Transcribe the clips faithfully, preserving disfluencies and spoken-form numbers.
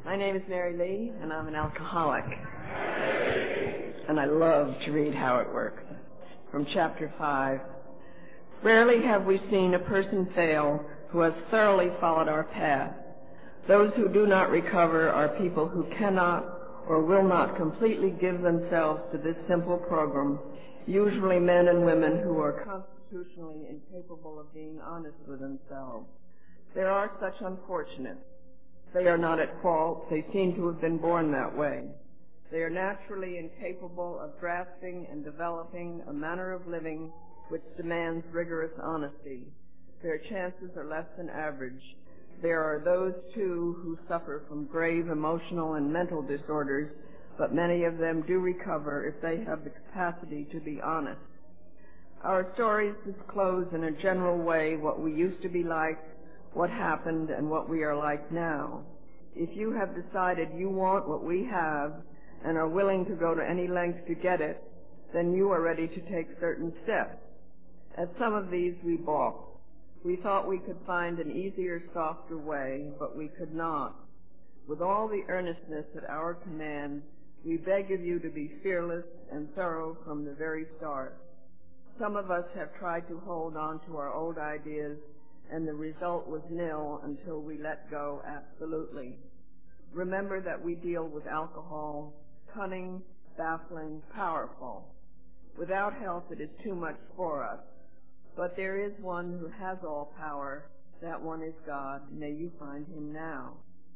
My name is Mary Lee, and I'm an alcoholic. And I love to read How It Works. From chapter five. Rarely have we seen a person fail who has thoroughly followed our path. Those who do not recover are people who cannot or will not completely give themselves to this simple program, usually men and women who are constitutionally incapable of being honest with themselves. There are such unfortunates. They are not at fault. They seem to have been born that way. They are naturally incapable of grasping and developing a manner of living which demands rigorous honesty. Their chances are less than average. There are those, too, who suffer from grave emotional and mental disorders, but many of them do recover if they have the capacity to be honest. Our stories disclose in a general way what we used to be like, what happened, and what we are like now. If you have decided you want what we have and are willing to go to any length to get it, then you are ready to take certain steps. At some of these we balked. We thought we could find an easier, softer way, but we could not. With all the earnestness at our command, we beg of you to be fearless and thorough from the very start. Some of us have tried to hold on to our old ideas, and the result was nil until we let go absolutely. Remember that we deal with alcohol, cunning, baffling, powerful. Without help, it is too much for us. But there is one who has all power. That one is God. May you find him now.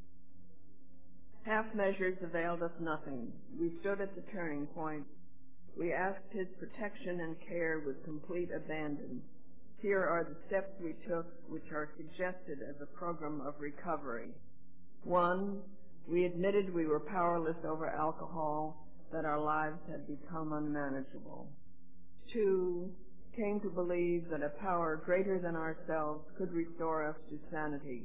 Half measures availed us nothing. We stood at the turning point. We asked his protection and care with complete abandon. Here are the steps we took, which are suggested as a program of recovery. One, we admitted we were powerless over alcohol, that our lives had become unmanageable. Two, came to believe that a power greater than ourselves could restore us to sanity.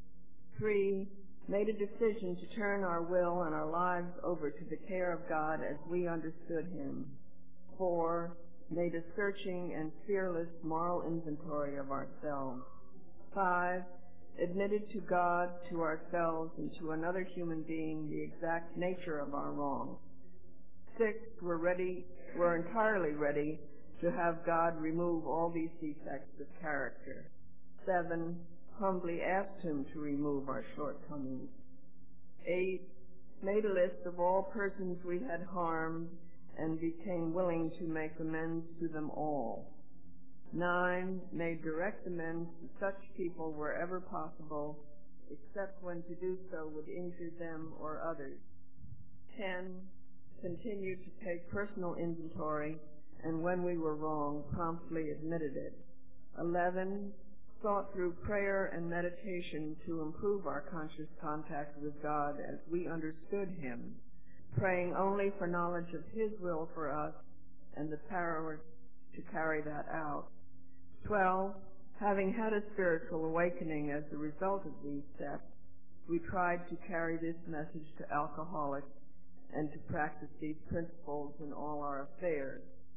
Three, made a decision to turn our will and our lives over to the care of God as we understood him. Four, made a searching and fearless moral inventory of ourselves. Five, admitted to God, to ourselves, and to another human being the exact nature of our wrongs. Six, were ready, were entirely ready to have God remove all these defects of character. Seven, humbly asked him to remove our shortcomings. Eight, made a list of all persons we had harmed and became willing to make amends to them all. Nine, made direct amends to such people wherever possible, except when to do so would injure them or others. Ten, continued to take personal inventory, and when we were wrong, promptly admitted it. Eleven, sought through prayer and meditation to improve our conscious contact with God as we understood him, praying only for knowledge of his will for us and the power to carry that out. Twelve, having had a spiritual awakening as a result of these steps, we tried to carry this message to alcoholics and to practice these principles in all our affairs.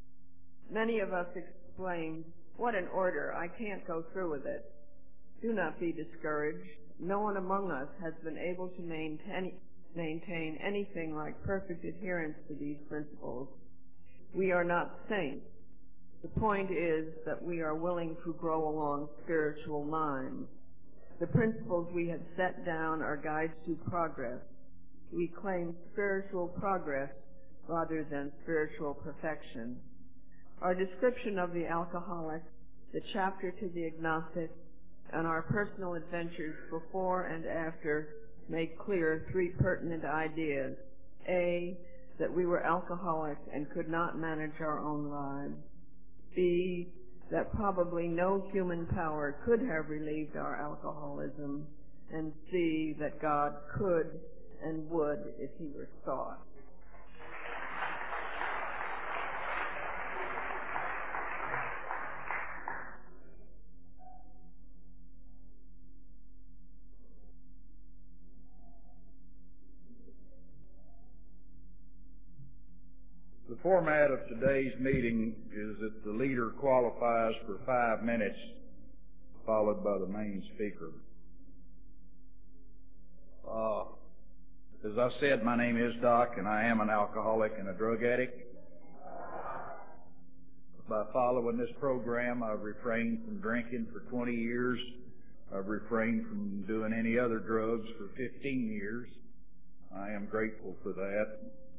Many of us exclaimed, "What an order! I can't go through with it." Do not be discouraged. No one among us has been able to maintain maintain anything like perfect adherence to these principles. We are not saints. The point is that we are willing to grow along spiritual lines. The principles we have set down are guides to progress. We claim spiritual progress rather than spiritual perfection. Our description of the alcoholic, the chapter to the agnostic, and our personal adventures before and after make clear three pertinent ideas. A, that we were alcoholics and could not manage our own lives. B, that probably no human power could have relieved our alcoholism. And C, that God could and would if he were sought. The format of today's meeting is that the leader qualifies for five minutes, followed by the main speaker. Uh, As I said, my name is Doc, and I am an alcoholic and a drug addict. By following this program, I've refrained from drinking for twenty years. I've refrained from doing any other drugs for fifteen years. I am grateful for that.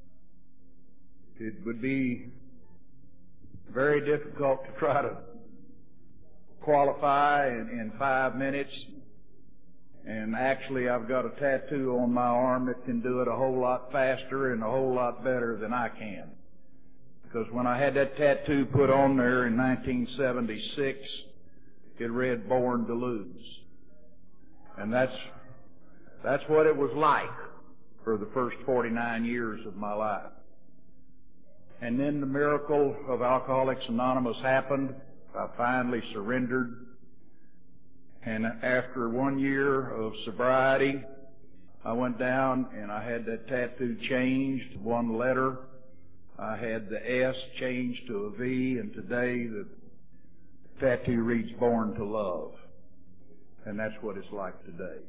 It would be very difficult to try to qualify in, in five minutes. And actually, I've got a tattoo on my arm that can do it a whole lot faster and a whole lot better than I can. Because when I had that tattoo put on there in nineteen seventy-six, it read "Born to Lose." And that's, that's what it was like for the first forty-nine years of my life. And then the miracle of Alcoholics Anonymous happened. I finally surrendered. And after one year of sobriety, I went down and I had that tattoo changed, one letter. I had the S changed to a V, and today the tattoo reads "Born to Love." And that's what it's like today.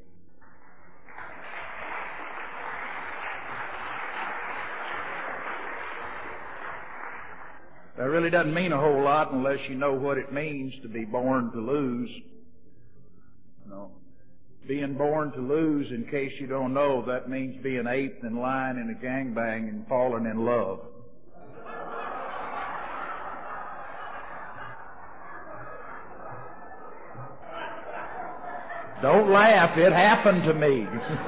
That really doesn't mean a whole lot unless you know what it means to be born to lose. No. Being born to lose, in case you don't know, that means being eighth in line in a gangbang and falling in love. Don't laugh, it happened to me.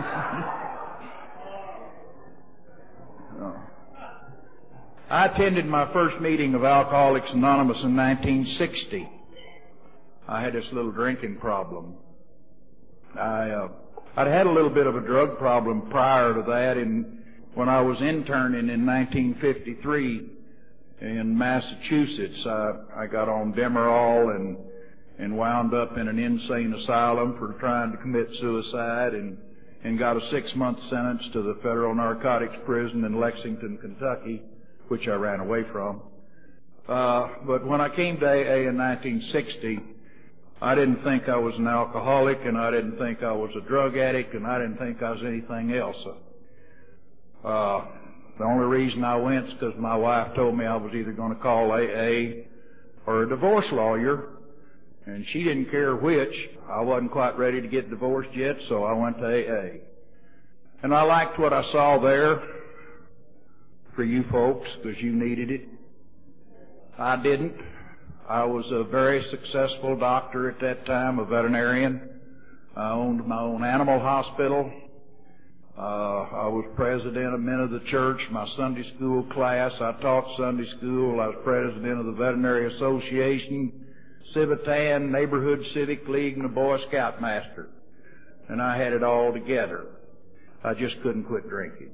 No. I attended my first meeting of Alcoholics Anonymous in nineteen sixty. I had this little drinking problem. I, uh, I'd had a little bit of a drug problem prior to that, and when I was interning in nineteen fifty-three in Massachusetts, I, I got on Demerol and and wound up in an insane asylum for trying to commit suicide, and, and got a six-month sentence to the federal narcotics prison in Lexington, Kentucky, which I ran away from. Uh, but when I came to A A in nineteen sixty, I didn't think I was an alcoholic, and I didn't think I was a drug addict, and I didn't think I was anything else. Uh, the only reason I went is because my wife told me I was either going to call A A or a divorce lawyer, and she didn't care which. I wasn't quite ready to get divorced yet, so I went to A A. And I liked what I saw there for you folks, because you needed it. I didn't. I was a very successful doctor at that time, a veterinarian. I owned my own animal hospital. Uh, I was president of Men of the Church, my Sunday school class. I taught Sunday school. I was president of the Veterinary Association, Civitan, Neighborhood Civic League, and the Boy Scout Master. And I had it all together. I just couldn't quit drinking.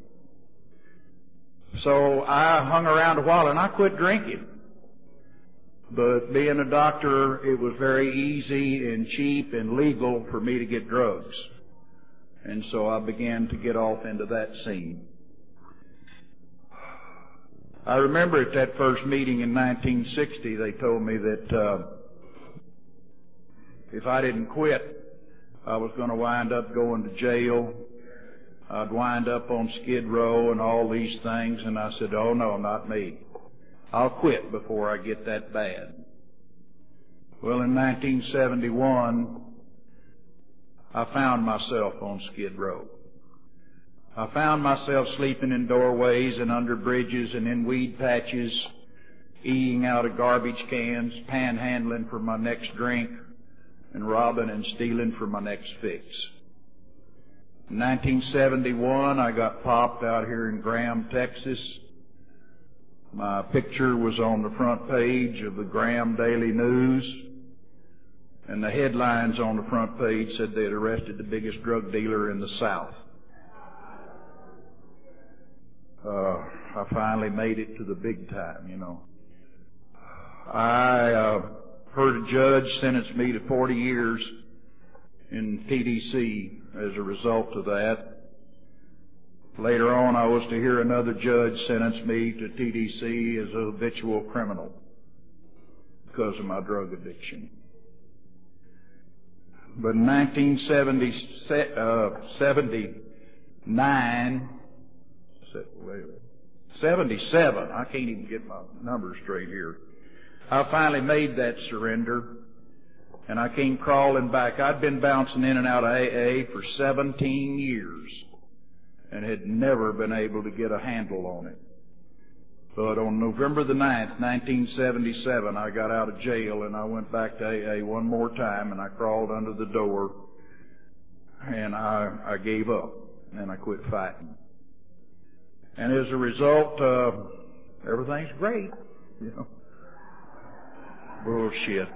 So I hung around a while and I quit drinking. But being a doctor, it was very easy and cheap and legal for me to get drugs. And so I began to get off into that scene. I remember at that first meeting in nineteen sixty, they told me that uh, if I didn't quit, I was going to wind up going to jail. I'd wind up on Skid Row and all these things. And I said, oh, no, not me. I'll quit before I get that bad. Well, in nineteen seventy-one, I found myself on Skid Row. I found myself sleeping in doorways and under bridges and in weed patches, eating out of garbage cans, panhandling for my next drink, and robbing and stealing for my next fix. In nineteen seventy-one, I got popped out here in Graham, Texas. My picture was on the front page of the Graham Daily News, and the headlines on the front page said they had arrested the biggest drug dealer in the South. Uh, I finally made it to the big time, you know. I uh, heard a judge sentence me to forty years in T D C as a result of that. Later on, I was to hear another judge sentence me to T D C as a habitual criminal because of my drug addiction. But in nineteen seventy-nine, seventy-seven. I can't even get my numbers straight here. I finally made that surrender, and I came crawling back. I'd been bouncing in and out of A A for seventeen years and had never been able to get a handle on it. But on November the ninth, nineteen seventy-seven, I got out of jail and I went back to A A one more time, and I crawled under the door, and I, I gave up, and I quit fighting. And as a result, uh, everything's great, you know. Bullshit.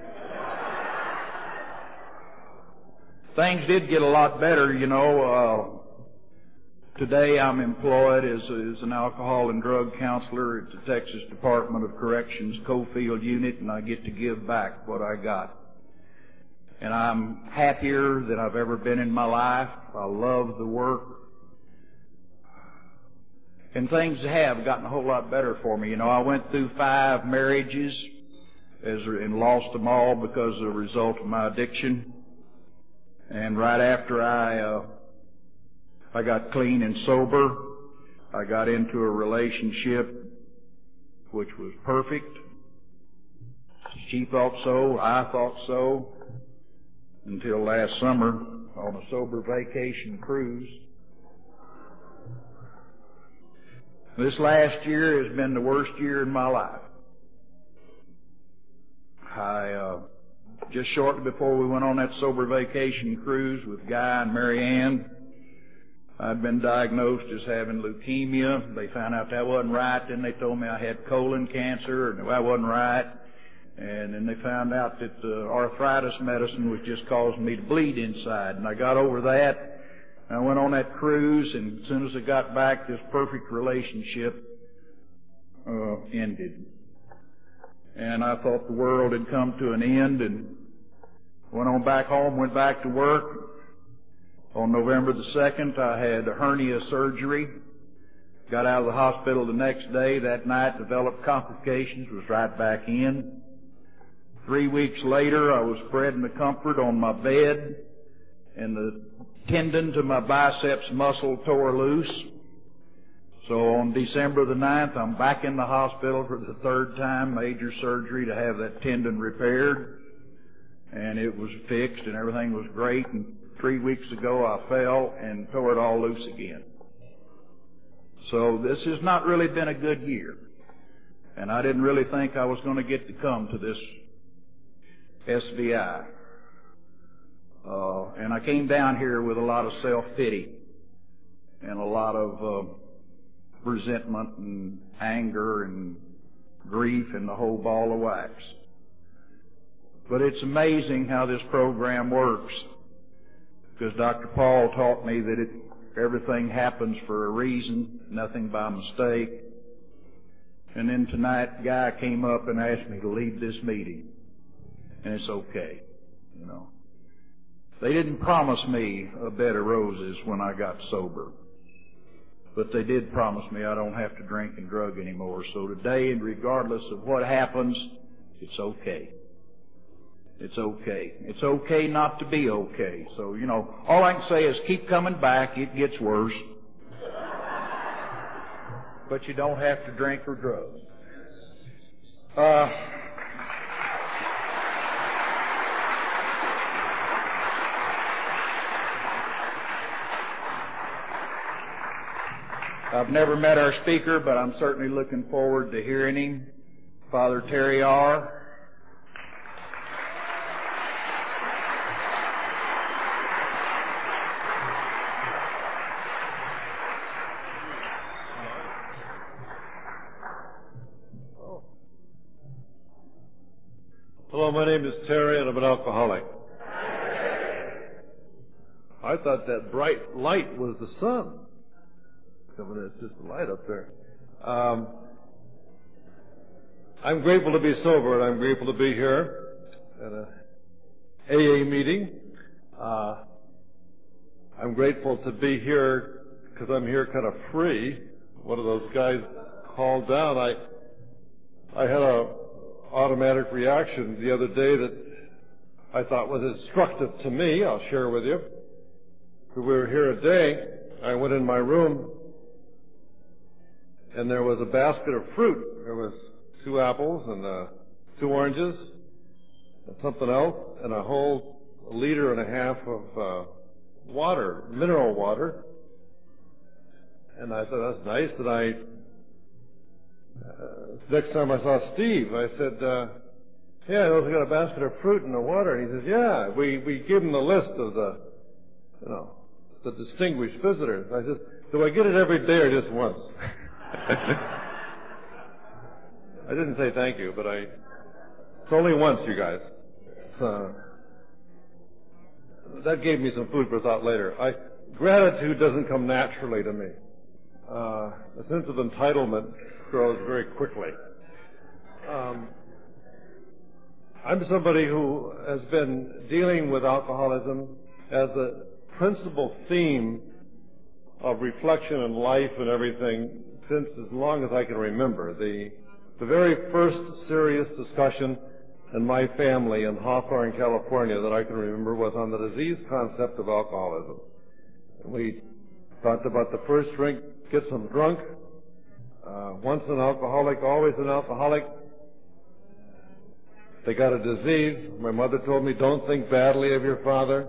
Things did get a lot better, you know. Uh, today I'm employed as, as an alcohol and drug counselor at the Texas Department of Corrections Cofield Unit, and I get to give back what I got. And I'm happier than I've ever been in my life. I love the work. And things have gotten a whole lot better for me. You know, I went through five marriages as, and lost them all because of the result of my addiction. And right after I, uh, I got clean and sober, I got into a relationship which was perfect. She thought so, I thought so, until last summer on a sober vacation cruise. This last year has been the worst year in my life. I, uh, just shortly before we went on that sober vacation cruise with Guy and Mary Ann, I'd been diagnosed as having leukemia. They found out that wasn't right. Then they told me I had colon cancer, and that wasn't right. And then they found out that the arthritis medicine was just causing me to bleed inside. And I got over that. I went on that cruise, and as soon as I got back, this perfect relationship uh, ended. And I thought the world had come to an end, and went on back home, went back to work. On November the second, I had a hernia surgery. Got out of the hospital the next day. That night, developed complications, was right back in. Three weeks later, I was spread in the comfort on my bed, and the tendon to my biceps muscle tore loose. So on December the ninth, I'm back in the hospital for the third time, major surgery to have that tendon repaired. And it was fixed and everything was great. And three weeks ago I fell and tore it all loose again. So this has not really been a good year. And I didn't really think I was going to get to come to this S V I. Uh, and I came down here with a lot of self-pity and a lot of uh, resentment and anger and grief and the whole ball of wax. But it's amazing how this program works, because Doctor Paul taught me that it, everything happens for a reason, nothing by mistake. And then tonight, Guy came up and asked me to lead this meeting, and it's okay, you know. They didn't promise me a bed of roses when I got sober, but they did promise me I don't have to drink and drug anymore. So today, and regardless of what happens, it's okay. It's okay. It's okay not to be okay. So, you know, all I can say is keep coming back. It gets worse. But you don't have to drink or drug. Uh... I've never met our speaker, but I'm certainly looking forward to hearing him. Father Terry R. Hello, my name is Terry, and I'm an alcoholic. I thought that bright light was the sun. It's just a light up there. Um, I'm grateful to be sober, and I'm grateful to be here at a A A meeting. Uh, I'm grateful to be here because I'm here kind of free. One of those guys called down. I I had a automatic reaction the other day that I thought was instructive to me. I'll share with you. We were here a day. I went in my room, and there was a basket of fruit. There was two apples and uh, two oranges and something else, and a whole liter and a half of uh, water, mineral water. And I thought, that's nice. And I, uh, next time I saw Steve, I said, uh, yeah, I also got a basket of fruit and the water. And he says, yeah, we, we give him the list of the, you know, the distinguished visitors. I said, do I get it every day or just once? I didn't say thank you, but I, it's only once, you guys. So, that gave me some food for thought later. I, gratitude doesn't come naturally to me. Uh, a sense of entitlement grows very quickly. Um, I'm somebody who has been dealing with alcoholism as a principal theme of reflection in life and everything since as long as I can remember. The, the very first serious discussion in my family in Hawthorne, California that I can remember was on the disease concept of alcoholism. We talked about the first drink gets them drunk. Uh, once an alcoholic, always an alcoholic. They got a disease. My mother told me, don't think badly of your father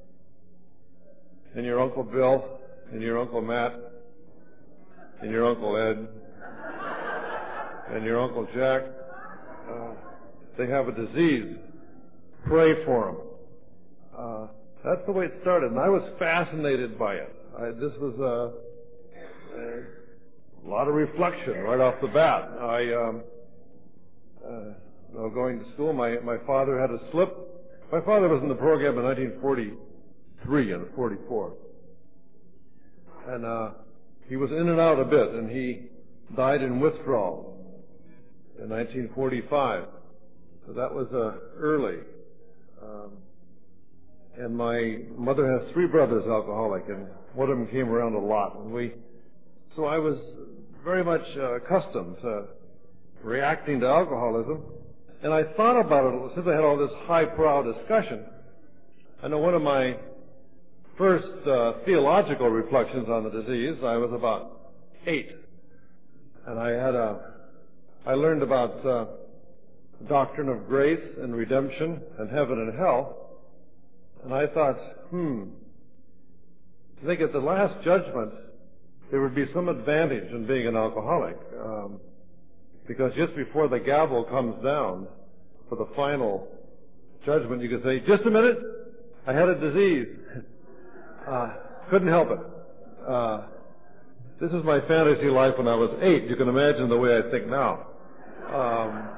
and your Uncle Bill and your Uncle Matt and your Uncle Ed and your Uncle Jack. Uh, they have a disease. Pray for them. Uh, that's the way it started, and I was fascinated by it. I, this was a, a lot of reflection right off the bat. I, um, uh, Well, going to school, my, my father had a slip. My father was in the program in nineteen forty-three and forty-four. And uh, he was in and out a bit, and he died in withdrawal in nineteen forty-five. So that was uh, early. Um, and my mother has three brothers alcoholic, and one of them came around a lot. And we, so I was very much uh, accustomed to reacting to alcoholism. And I thought about it since I had all this highbrow discussion. I know one of my first uh, theological reflections on the disease, I was about eight. And I had a, I learned about uh, the doctrine of grace and redemption and heaven and hell. And I thought, hmm, I think at the last judgment, there would be some advantage in being an alcoholic. Um, Because just before the gavel comes down for the final judgment, you can say, just a minute, I had a disease. uh, couldn't help it. Uh, this is my fantasy life when I was eight. You can imagine the way I think now. Um,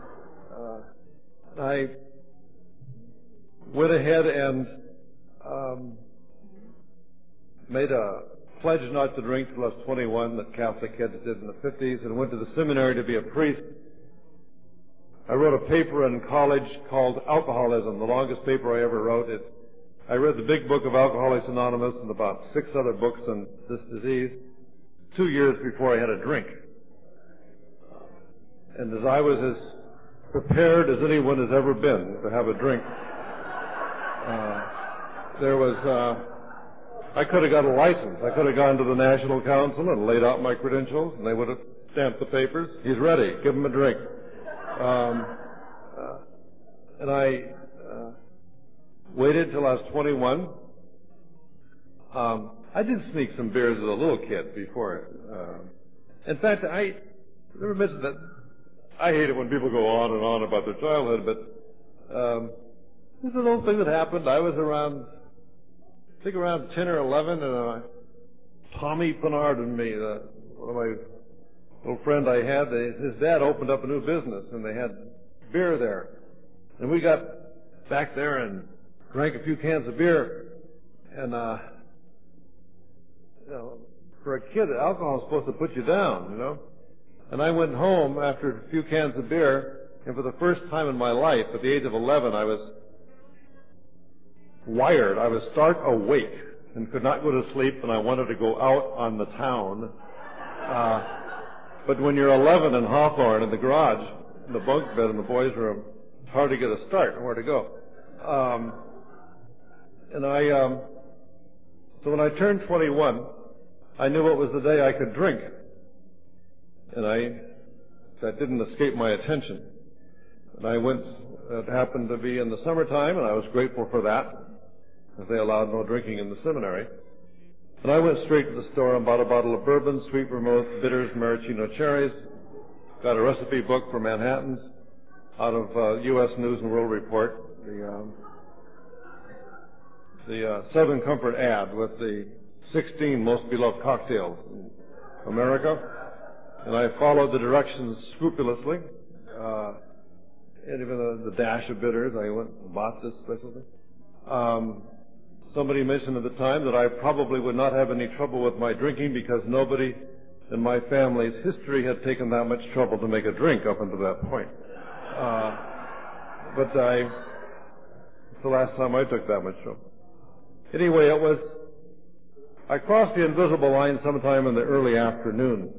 uh, I went ahead and um, made a pledge not to drink till I was twenty-one, that Catholic kids did in the fifties, and went to the seminary to be a priest. I wrote a paper in college called Alcoholism, the longest paper I ever wrote. It, I read the big book of Alcoholics Anonymous and about six other books on this disease two years before I had a drink. And as I was as prepared as anyone has ever been to have a drink, uh, there was... Uh, I could have got a license. I could have gone to the National Council and laid out my credentials, and they would have stamped the papers. He's ready. Give him a drink. Um, uh, and I uh, waited till I was twenty-one. Um, I did sneak some beers as a little kid before. Uh, in fact, I never mentioned that. I hate it when people go on and on about their childhood, but um, this is an old thing that happened. I was around... I think around ten or eleven, and uh, Tommy Pennard and me, the, one of my little friend I had, they, his dad opened up a new business, and they had beer there. And we got back there and drank a few cans of beer. And, uh, you know, for a kid, alcohol is supposed to put you down, you know. And I went home after a few cans of beer, and for the first time in my life, at the age of eleven, I was wired. I was stark awake and could not go to sleep, and I wanted to go out on the town. Uh, but when you're eleven in Hawthorne in the garage, in the bunk bed in the boys' room, it's hard to get a start and where to go. Um, and I, um, so when I turned twenty-one, I knew it was the day I could drink. and I that didn't escape my attention. And I went, it happened to be in the summertime, and I was grateful for that, because they allowed no drinking in the seminary. And I went straight to the store and bought a bottle of bourbon, sweet vermouth, bitters, maraschino cherries, got a recipe book for Manhattans out of uh, U S News and World Report, the, um, the uh, Southern Comfort ad with the sixteen most beloved cocktails in America. And I followed the directions scrupulously. Uh, and even the, the dash of bitters, I went and bought this specialty. Um, somebody mentioned at the time that I probably would not have any trouble with my drinking because nobody in my family's history had taken that much trouble to make a drink up until that point. Uh, but I, it's the last time I took that much trouble. Anyway, it was, I crossed the invisible line sometime in the early afternoon.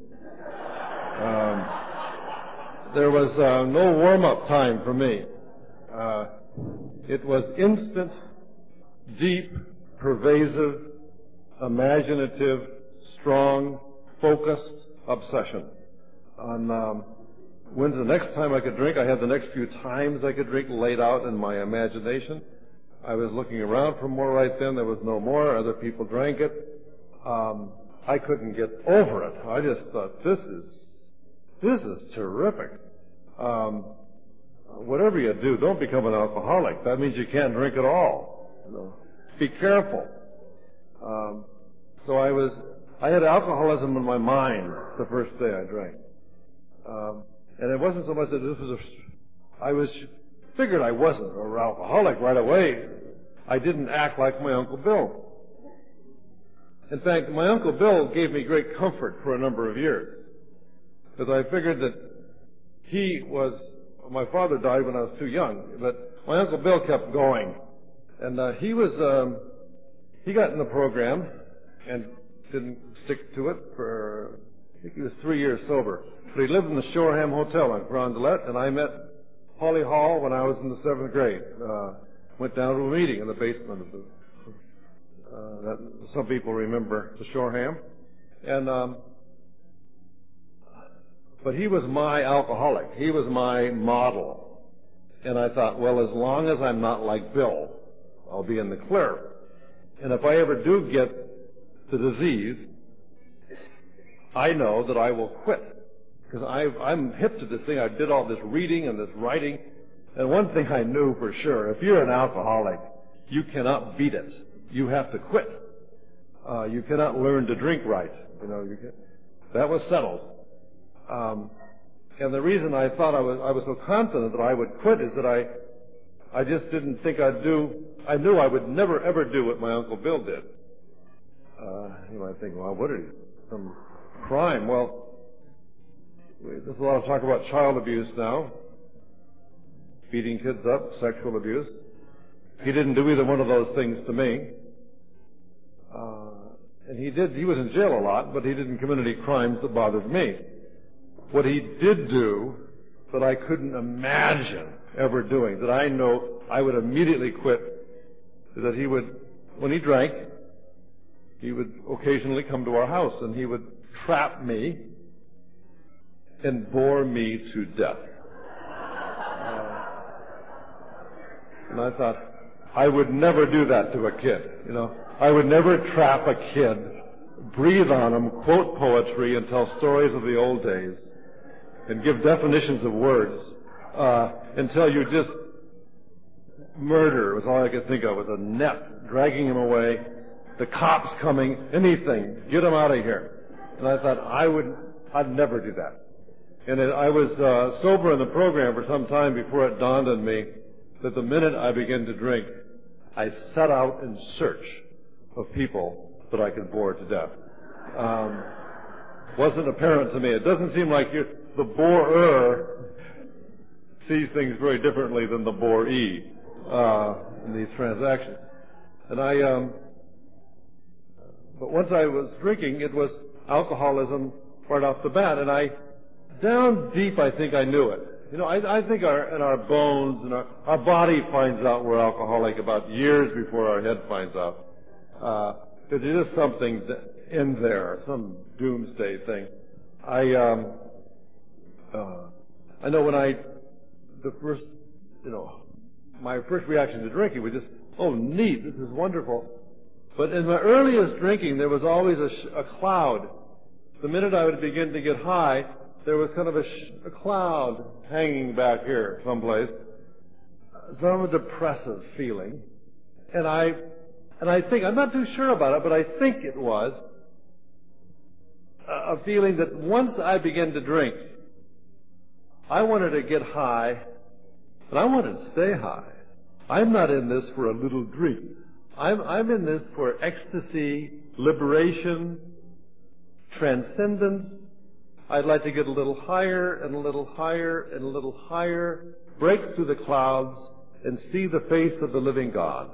Um, there was uh, no warm-up time for me. Uh, it was instant, deep, pervasive, imaginative, strong, focused obsession on um, when's the next time I could drink. I had the next few times I could drink laid out in my imagination. I was looking around for more right then. There was no more. Other people drank it. Um, I couldn't get over it. I just thought, this is, this is terrific. Um, whatever you do, don't become an alcoholic. That means you can't drink at all. You know, be careful. Um, so I was, I had alcoholism in my mind the first day I drank. Um, and it wasn't so much that this was a, I was, figured I wasn't an alcoholic right away. I didn't act like my Uncle Bill. In fact, my Uncle Bill gave me great comfort for a number of years. Because I figured that he was, my father died when I was too young, but my Uncle Bill kept going. And uh, he was, um, he got in the program and didn't stick to it for, I think he was three years sober. But he lived in the Shoreham Hotel on Carondelet, and I met Holly Hall when I was in the seventh grade. Uh, went down to a meeting in the basement of the, uh, that some people remember the Shoreham. And, um, but he was my alcoholic. He was my model. And I thought, well, as long as I'm not like Bill, I'll be in the clear. And if I ever do get the disease, I know that I will quit. Because I'm hip to this thing. I did all this reading and this writing. And one thing I knew for sure, if you're an alcoholic, you cannot beat it. You have to quit. Uh, you cannot learn to drink right. You know, you can, that was settled. Um, and the reason I thought I was, I was so confident that I would quit is that I, I just didn't think I'd do, I knew I would never ever do what my Uncle Bill did. Uh, you might think, well, what did he, some crime? Well, there's a lot of talk about child abuse now. Beating kids up, sexual abuse. He didn't do either one of those things to me. Uh, and he did, he was in jail a lot, but he didn't commit any crimes that bothered me. What he did do that I couldn't imagine ever doing, that I know I would immediately quit, is that he would, when he drank, he would occasionally come to our house and he would trap me and bore me to death. Uh, and I thought, I would never do that to a kid, you know. I would never trap a kid, breathe on him, quote poetry, and tell stories of the old days, and give definitions of words, uh, until you just murder was all I could think of, was a net, dragging him away, the cops coming, anything, get him out of here. And I thought, I would, I'd never do that. And it, I was uh, sober in the program for some time before it dawned on me that the minute I began to drink, I set out in search of people that I could bore to death. Um, wasn't apparent to me. It doesn't seem like you're, the borer sees things very differently than the boree uh, in these transactions. And I, um, but once I was drinking, it was alcoholism right off the bat, and I, down deep, I think I knew it. You know, I, I think our, in our bones and our, our body finds out we're alcoholic about years before our head finds out. Uh, there is something in there, some doomsday thing. I, um, Uh, I know when I, the first, you know, my first reaction to drinking was just, oh, neat, this is wonderful. But in my earliest drinking, there was always a, sh- a cloud. The minute I would begin to get high, there was kind of a, sh- a cloud hanging back here someplace, some depressive feeling. And I, and I think, I'm not too sure about it, but I think it was a, a feeling that once I began to drink, I wanted to get high, but I wanted to stay high. I'm not in this for a little drink. I'm, I'm in this for ecstasy, liberation, transcendence. I'd like to get a little higher and a little higher and a little higher, break through the clouds, and see the face of the living God.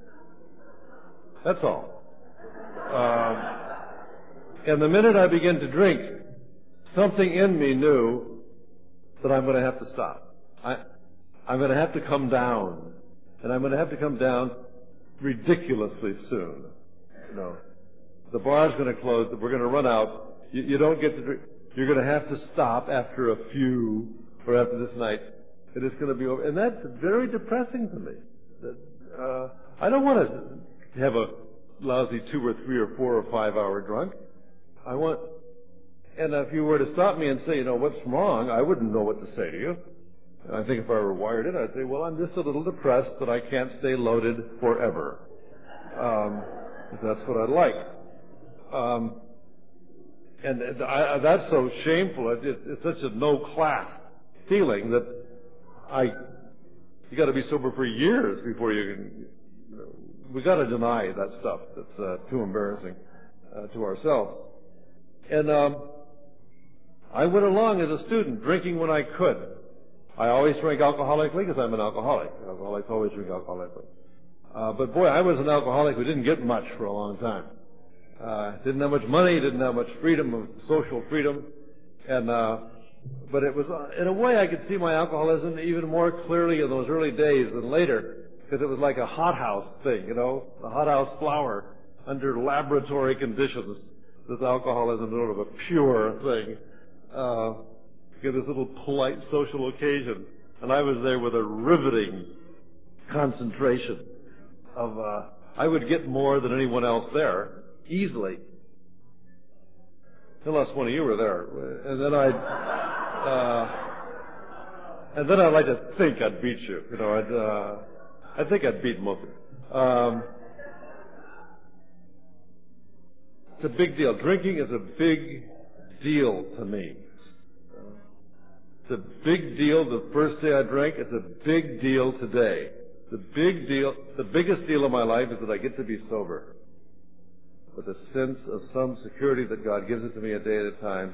That's all. Um, and the minute I began to drink, something in me knew that I'm going to have to stop. I, I'm going to have to come down. And I'm going to have to come down ridiculously soon. You know, the bar's going to close. We're going to run out. You, you don't get to drink. You're going to have to stop after a few, or after this night, and it's going to be over. And that's very depressing to me. That, uh, I don't want to have a lousy two or three or four or five hour drunk. I want, and if you were to stop me and say, you know, what's wrong, I wouldn't know what to say to you. I think if I were wired in, I'd say, well, I'm just a little depressed that I can't stay loaded forever. Um, that's what I'd like. Um, and I, that's so shameful. It, it, it's such a no-class feeling that I, you got to be sober for years before you can. You know, we got to deny that stuff. That's uh, too embarrassing uh, to ourselves. And um, I went along as a student, drinking when I could. I always drank alcoholically because I'm an alcoholic. Alcoholics always drink alcoholically. Uh, but boy, I was an alcoholic who didn't get much for a long time. Uh, didn't have much money, didn't have much freedom of social freedom, and uh, but it was uh, in a way I could see my alcoholism even more clearly in those early days than later, because it was like a hothouse thing, you know, a hothouse flower under laboratory conditions. This alcoholism is sort of a pure thing. Uh, Get this little polite social occasion, and I was there with a riveting concentration of, uh, I would get more than anyone else there, easily. Unless one of you were there. And then I'd, uh, and then I'd like to think I'd beat you. You know, I'd, uh, I think I'd beat most of you. Um, it's a big deal. Drinking is a big deal to me. It's a big deal the first day I drank. It's a big deal today. The big deal, the biggest deal of my life is that I get to be sober. With a sense of some security that God gives it to me a day at a time.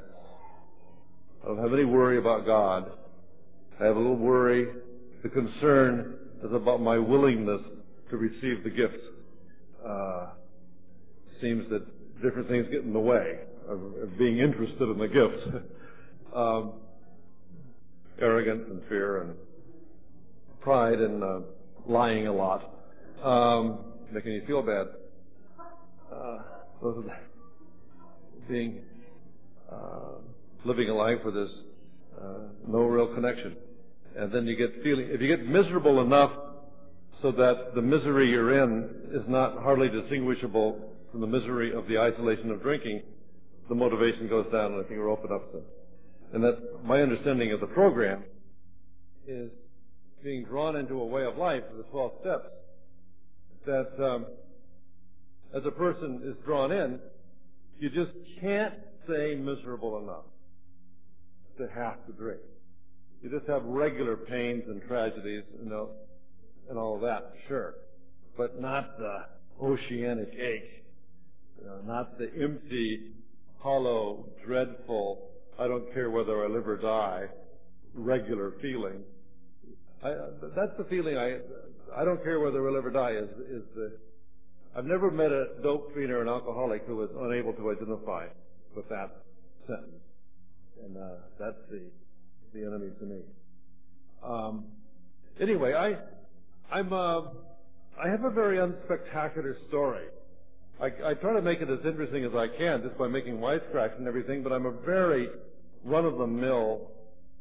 I don't have any worry about God. I have a little worry. The concern is about my willingness to receive the gift. Uh, it seems that different things get in the way of, of being interested in the gift. um, arrogance and fear and pride and uh, lying a lot, um, making you feel bad. Uh, those are the, being uh, living a life where there's uh, no real connection, and then you get feeling. If you get miserable enough so that the misery you're in is not hardly distinguishable from the misery of the isolation of drinking, the motivation goes down, and I think we're open up to. And that my understanding of the program is being drawn into a way of life, the twelve steps, that um, as a person is drawn in, you just can't stay miserable enough to have to drink. You just have regular pains and tragedies, you know, and all of that, sure, but not the oceanic ache, you know, not the empty, hollow, dreadful, I don't care whether I live or die, regular feeling. I, that's the feeling I, I don't care whether I live or die is, is the, I've never met a dope fiend or an alcoholic who was unable to identify with that sentence. And, uh, that's the, the enemy to me. Um, anyway, I, I'm, uh, I have a very unspectacular story. I, I try to make it as interesting as I can just by making wisecracks and everything, but I'm a very run-of-the-mill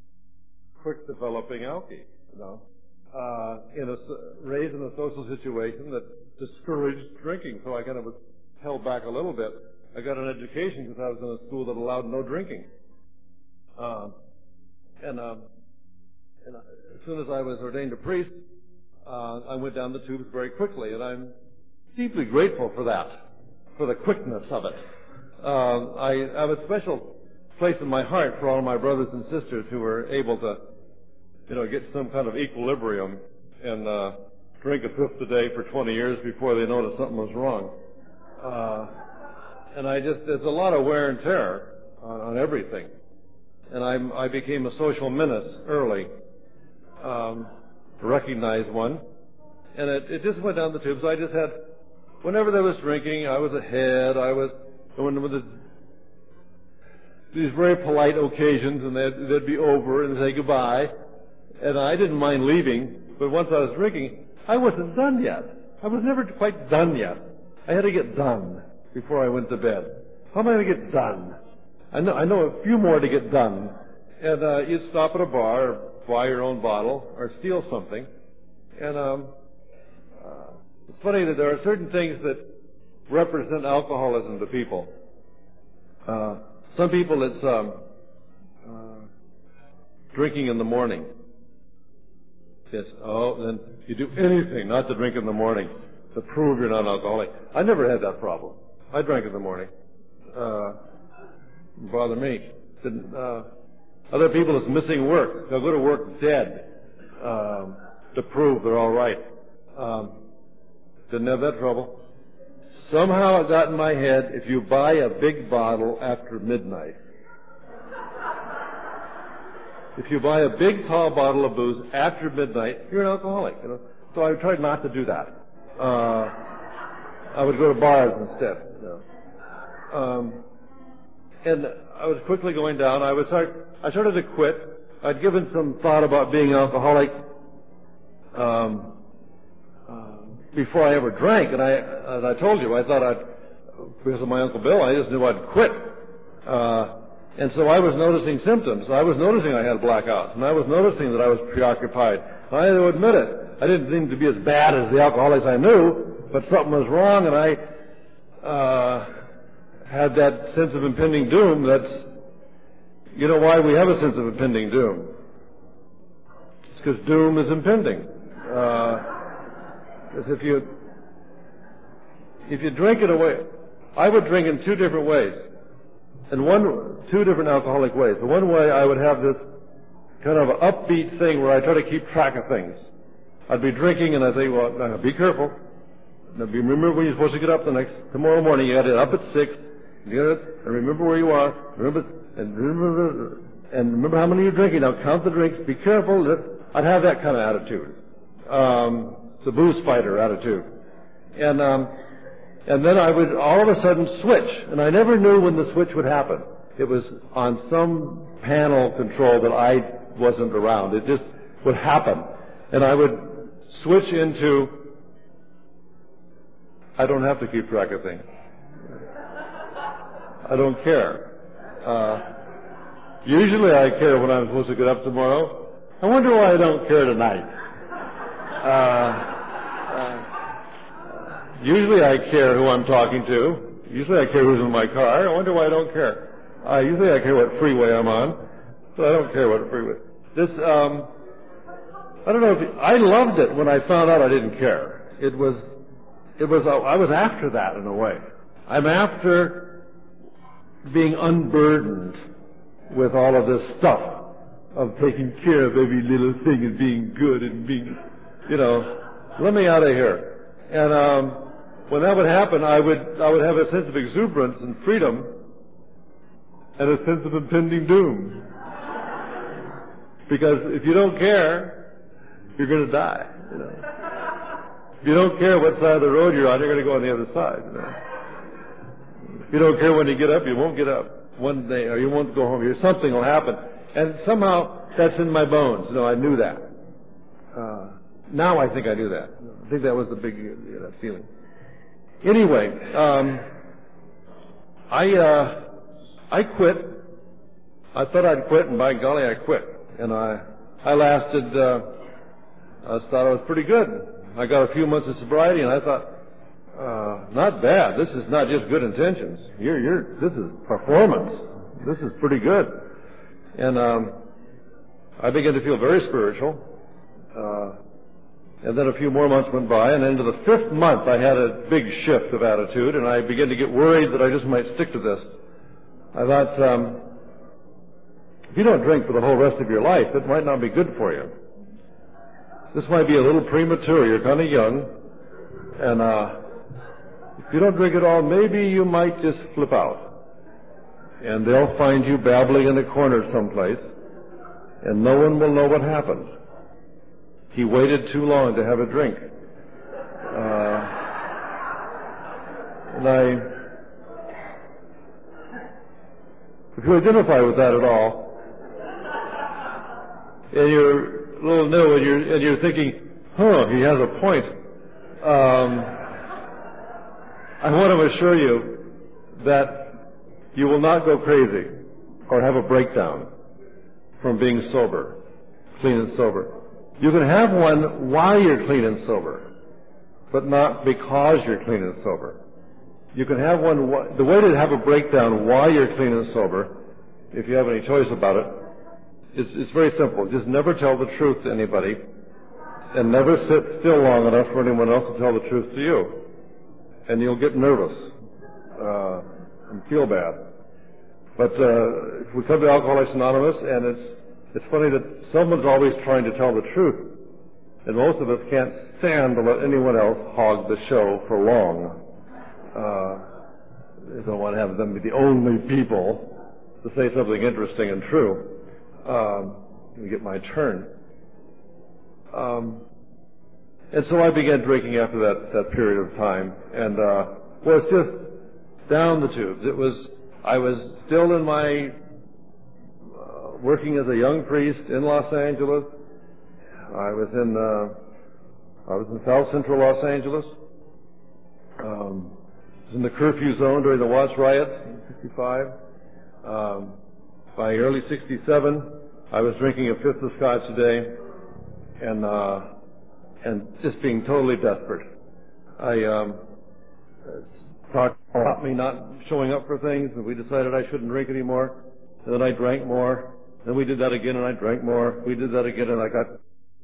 quick developing alkie, you know, uh, in a, raised in a social situation that discouraged drinking. So I kind of was held back a little bit. I got an education because I was in a school that allowed no drinking. Um, and, um, and as soon as I was ordained a priest, uh, I went down the tubes very quickly, and I'm deeply grateful for that, for the quickness of it. Uh, I have a special place in my heart for all my brothers and sisters who were able to, you know, get some kind of equilibrium and uh, drink a fifth a day for twenty years before they noticed something was wrong. Uh, and I just, there's a lot of wear and tear on, on everything. And I'm, I became a social menace early, um, recognized one. And it, it just went down the tubes. I just had, whenever there was drinking, I was ahead. I was going with the, these very polite occasions, and they'd, they'd be over and say goodbye. And I didn't mind leaving, but once I was drinking, I wasn't done yet. I was never quite done yet. I had to get done before I went to bed. How am I going to get done? I know, I know a few more to get done. And uh, you'd stop at a bar or buy your own bottle or steal something. And um, uh, it's funny that there are certain things that represent alcoholism to people. Uh, some people it's um, uh, drinking in the morning. Yes. Oh, then you do anything not to drink in the morning to prove you're not an alcoholic. I never had that problem. I drank in the morning. Uh, didn't bother me. Didn't. Uh, other people is missing work. They'll go to work dead um, to prove they're all right. Um, didn't have that trouble. Somehow it got in my head, if you buy a big bottle after midnight, if you buy a big tall bottle of booze after midnight, you're an alcoholic. You know? So I tried not to do that. Uh, I would go to bars instead. You know? um, and I was quickly going down. I was start, I started to quit. I'd given some thought about being an alcoholic um, uh, before I ever drank, and I, as I told you, I thought I'd, because of my Uncle Bill, I just knew I'd quit. Uh, and so I was noticing symptoms. I was noticing I had blackouts, and I was noticing that I was preoccupied. I had to admit it. I didn't seem to be as bad as the alcoholics I knew, but something was wrong, and I uh, had that sense of impending doom. That's, you know why we have a sense of impending doom? It's because doom is impending. Uh, as if you, if you drink it away, I would drink in two different ways. In one, two different alcoholic ways. The one way I would have this kind of upbeat thing where I try to keep track of things. I'd be drinking and I'd say, well, now be careful. Now be, remember when you're supposed to get up the next, tomorrow morning. You got to get up at six. You get it, and remember where you are. Remember, and remember, and remember how many you're drinking. Now count the drinks. Be careful. I'd have that kind of attitude. Um, it's a booze fighter attitude. And, um, And then I would all of a sudden switch, and I never knew when the switch would happen. It was on some panel control that I wasn't around. It just would happen. And I would switch into, I don't have to keep track of things. I don't care. Uh, usually I care when I'm supposed to get up tomorrow. I wonder why I don't care tonight. Uh, uh, Usually I care who I'm talking to. Usually I care who's in my car. I wonder why I don't care. Uh, usually I care what freeway I'm on. So I don't care what freeway. This, um, I don't know if, you, I loved it when I found out I didn't care. It was, it was, uh, I was after that in a way. I'm after being unburdened with all of this stuff of taking care of every little thing and being good and being, you know, let me out of here. And, um, when that would happen, I would I would have a sense of exuberance and freedom and a sense of impending doom. Because if you don't care, you're going to die. You know? If you don't care what side of the road you're on, you're going to go on the other side. You know? If you don't care when you get up, you won't get up one day, or you won't go home. Something will happen. And somehow that's in my bones. You know, I knew that. Uh, now I think I knew that. I think that was the big you know, feeling. Anyway, um, I uh, I quit. I thought I'd quit, and by golly, I quit. And I I lasted, uh, I thought I was pretty good. I got a few months of sobriety, and I thought, uh, not bad. This is not just good intentions. You're, you're, this is performance. This is pretty good. And, um, I began to feel very spiritual. Uh, and then a few more months went by, and into the fifth month I had a big shift of attitude, and I began to get worried that I just might stick to this. I thought, um, if you don't drink for the whole rest of your life, it might not be good for you. This might be a little premature. You're kind of young. And uh, if you don't drink at all, maybe you might just flip out. And they'll find you babbling in a corner someplace, and no one will know what happened. He waited too long to have a drink. Uh, and I, if you identify with that at all, and you're a little new, and you're, and you're thinking, huh, he has a point. Um, I want to assure you that you will not go crazy or have a breakdown from being sober, clean and sober. You can have one while you're clean and sober, but not because you're clean and sober. You can have one, the way to have a breakdown while you're clean and sober, if you have any choice about it, is, is very simple. Just never tell the truth to anybody, and never sit still long enough for anyone else to tell the truth to you. And you'll get nervous, uh, and feel bad. But, uh, if we come to Alcoholics Anonymous, and it's, it's funny that someone's always trying to tell the truth, and most of us can't stand to let anyone else hog the show for long. Uh, I don't want to have them be the only people to say something interesting and true. Um, let me get my turn. Um, and so I began drinking after that, that period of time, and, uh, well, it's just down the tubes. It was, I was still in my, uh, working as a young priest in Los Angeles. I was in, uh, I was in South Central Los Angeles. Um, I was in the curfew zone during the Watts riots in sixty-five. Um, by early sixty-seven, I was drinking a fifth of scotch a day, and uh, and just being totally desperate. I um, talked about me not showing up for things, and we decided I shouldn't drink anymore. And then I drank more. Then we did that again, and I drank more. We did that again, and I got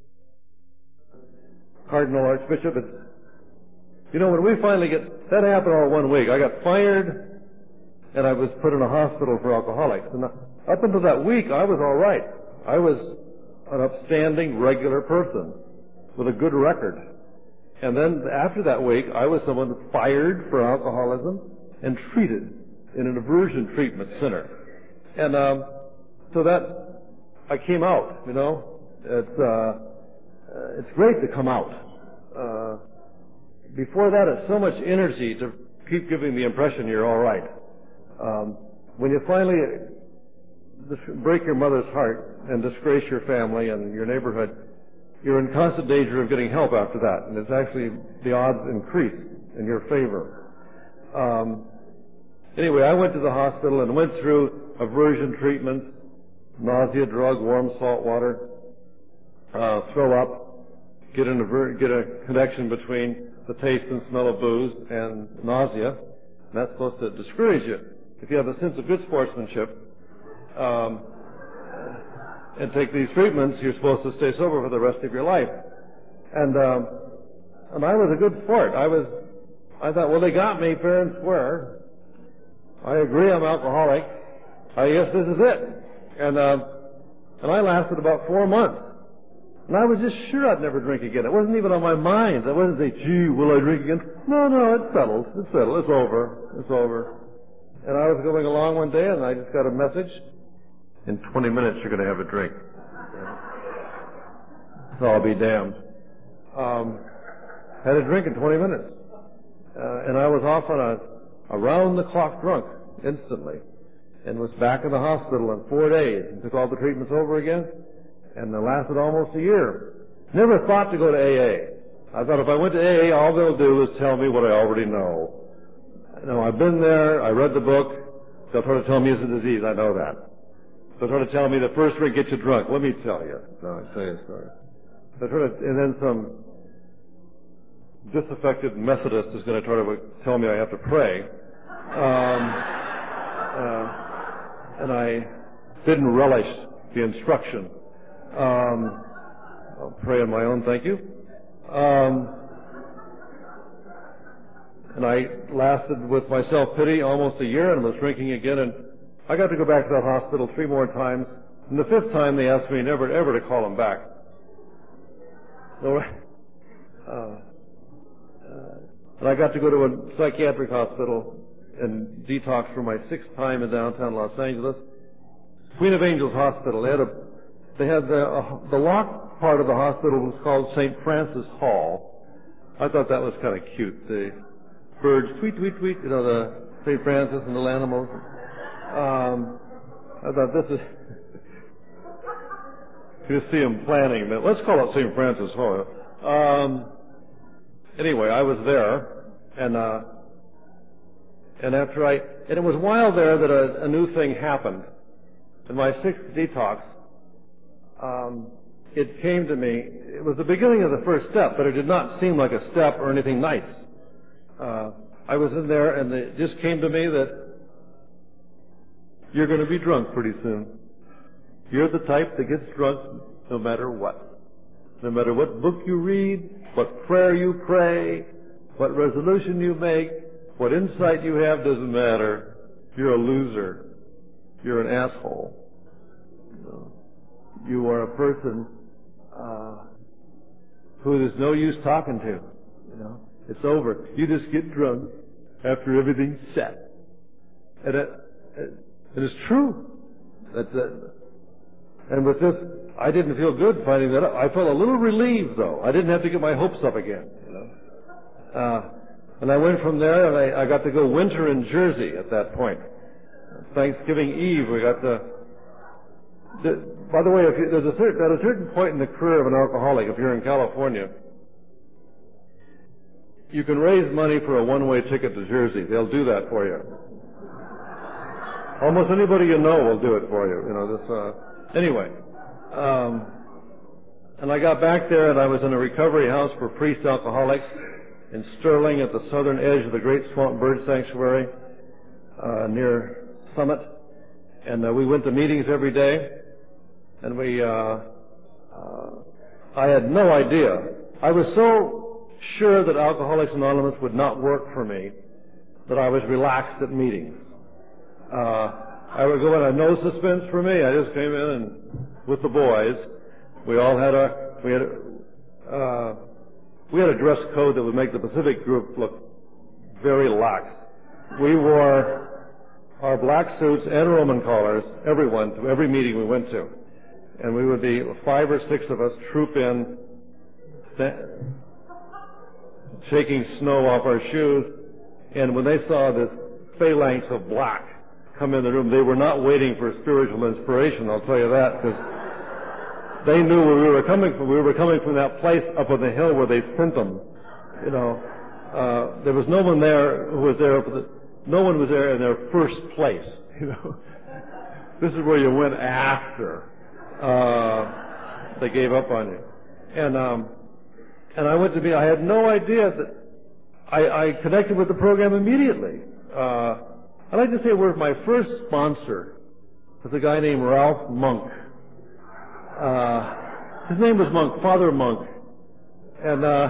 Cardinal Archbishop. It's, you know, when we finally get, that happened all one week. I got fired, and I was put in a hospital for alcoholics. And up until that week, I was all right. I was an upstanding, regular person with a good record. And then after that week, I was someone fired for alcoholism and treated in an aversion treatment center. And um, so that, I came out, you know. It's, uh, it's great to come out. Uh, before that, it's so much energy to keep giving the impression you're all right. Um, when you finally break your mother's heart and disgrace your family and your neighborhood, you're in constant danger of getting help after that, and it's actually, the odds increase in your favor. Um, anyway, I went to the hospital and went through aversion treatments, nausea drug, warm salt water, uh, throw up, get, an aver- get a connection between the taste and smell of booze and nausea, and that's supposed to discourage you. If you have a sense of good sportsmanship, um, and take these treatments, you're supposed to stay sober for the rest of your life. And, um, and I was a good sport. I was, I thought, well, they got me fair and square. I agree I'm alcoholic. I guess this is it. And, um, and I lasted about four months. And I was just sure I'd never drink again. It wasn't even on my mind. I wasn't saying, gee, will I drink again? No, no, it's settled. It's settled. It's over. It's over. And I was going along one day, and I just got a message. In twenty minutes, you're going to have a drink. So I'll be damned. Um, had a drink in twenty minutes. Uh, and I was off on a around-the-clock drunk instantly. And was back in the hospital in four days. And took all the treatments over again. And it lasted almost a year. Never thought to go to A A. I thought if I went to A A, all they'll do is tell me what I already know. You know, I've been there, I read the book, they'll try to tell me it's a disease, I know that. They're trying to tell me the first drink gets you drunk. Let me tell you. No, I'll tell you a story. They're trying to, and then some disaffected Methodist is going to try to tell me I have to pray. Um, uh, and I didn't relish the instruction. Um, I'll pray on my own, thank you. Um, and I lasted with my self-pity almost a year and was drinking again, and I got to go back to that hospital three more times. And the fifth time they asked me never ever to call them back. So, uh, uh, and I got to go to a psychiatric hospital and detox for my sixth time in downtown Los Angeles. Queen of Angels Hospital. They had a, they had the, uh, the locked part of the hospital was called Saint Francis Hall. I thought that was kind of cute. The birds tweet, tweet, tweet, you know, the Saint Francis and little animals. Um, I thought this is, you see them planning, but let's call it Saint Francis Hall. Um, anyway, I was there, and, uh, and after I, and it was while there that a, a new thing happened. In my sixth detox, um, it came to me, it was the beginning of the first step, but it did not seem like a step or anything nice. Uh, I was in there, and it just came to me that you're going to be drunk pretty soon. You're the type that gets drunk no matter what. No matter what book you read, what prayer you pray, what resolution you make, what insight you have, doesn't matter. You're a loser. You're an asshole. You are a person uh, who there's no use talking to. You know, it's over. You just get drunk after everything's set. And it, it, it is true. That, that, and with this, I didn't feel good finding that out. I felt a little relieved, though. I didn't have to get my hopes up again. You know, uh, and I went from there, and I, I got to go winter in Jersey at that point. Thanksgiving Eve, we got to. The, by the way, if you, there's a certain, at a certain point in the career of an alcoholic, if you're in California, you can raise money for a one-way ticket to Jersey. They'll do that for you. Almost anybody you know will do it for you. You know this. Uh, anyway, um, and I got back there, and I was in a recovery house for priest alcoholics in Sterling, at the southern edge of the Great Swamp Bird Sanctuary uh, near Summit, and uh, we went to meetings every day. And we, uh, uh, I had no idea. I was so sure that Alcoholics Anonymous would not work for me that I was relaxed at meetings. Uh, I would go in, and no suspense for me. I just came in and with the boys. We all had a, we had a, uh, we had a dress code that would make the Pacific group look very lax. We wore our black suits and Roman collars, everyone, to every meeting we went to. And we would be, five or six of us, troop in, shaking snow off our shoes. And when they saw this phalanx of black come in the room, they were not waiting for spiritual inspiration, I'll tell you that, because they knew where we were coming from. We were coming from that place up on the hill where they sent them. You know, uh, there was no one there who was there, for the, no one was there in their first place, you know. This is where you went after. Uh, they gave up on you. And, um, and I went to be, I had no idea that, I, I connected with the program immediately. Uh, I'd like to say where my first sponsor was a guy named Ralph Monk. Uh, his name was Monk, Father Monk. And, uh,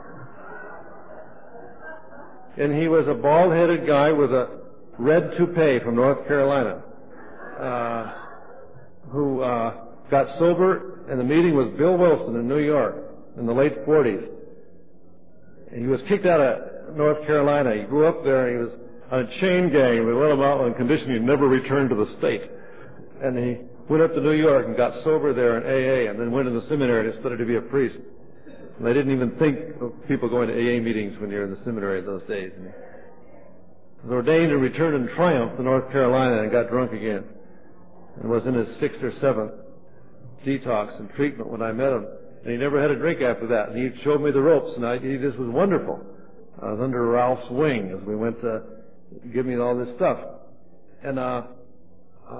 and he was a bald-headed guy with a red toupee from North Carolina, uh, who, uh, got sober, and the meeting was Bill Wilson in New York in the late forties. And he was kicked out of North Carolina. He grew up there, and he was on a chain gang. We let him out on condition he'd never return to the state. And he went up to New York and got sober there in A A, and then went to the seminary and studied to be a priest. And they didn't even think of people going to A A meetings when you're in the seminary those days. And he was ordained and returned in triumph to North Carolina and got drunk again. And was in his sixth or seventh detox and treatment when I met him. And he never had a drink after that. And he showed me the ropes, and I, he just was wonderful. I was under Ralph's wing as we went to give me all this stuff. And uh, uh,